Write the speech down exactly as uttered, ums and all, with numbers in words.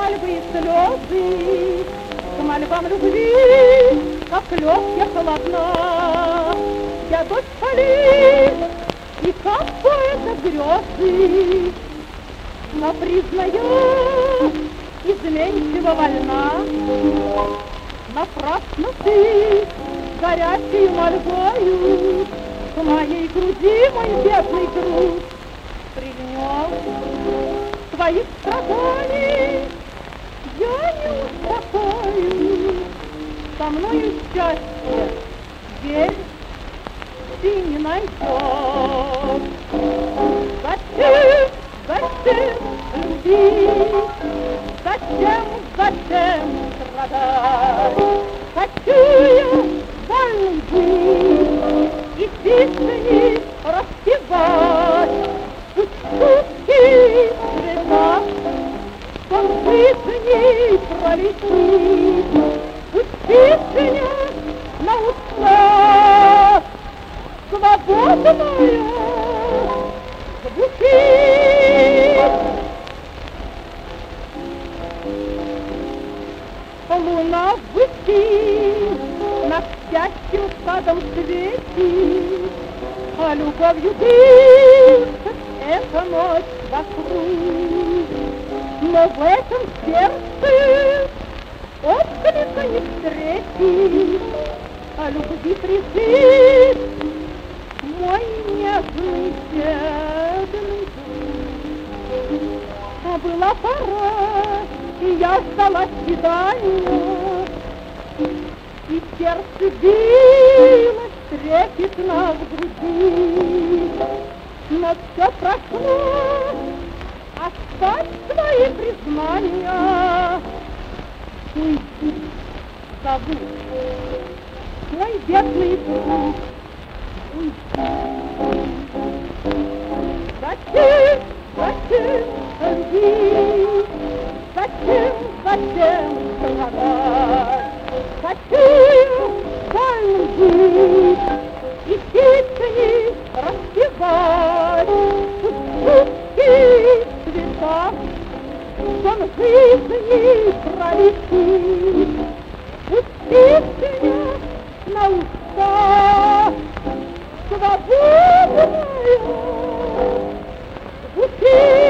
мольбы и слезы, к мольбам любви, как легкая холодна. Я дочь полей, и как поэта грезы, но, признаю, изменчиво вольна. Напрасно ты горячей мольбою к моей груди, мой бедный грудь, прильнешь твоих страданий, я не успокою. Со мною счастье, верь, ты не найдешь. Зачем, зачем любить? Зачем, зачем страдать? Хочу я вольным быть и песни распевать. Пусть сутки цвета, сон жизни пролетит. Пусть песня на устах свободная звучит. Луна высит над спящим садом светит, а любовью дышит эта ночь вокруг. Но в этом сердце отклика не встретит, а любви призыв мой нежный бедный друг. А была пора, и я ждала свидания, и сердце билось трепетно в груди. Но все прошло, оставь свои признания. Уйди, забудь, мой бедный друг, уйди. Зачем, зачем любить? Зачем, зачем страдать? Хочу вольным быть и песни распевать. Пусть цвета, сон жизни пролетит. Пусть песня на устах свободная звучит.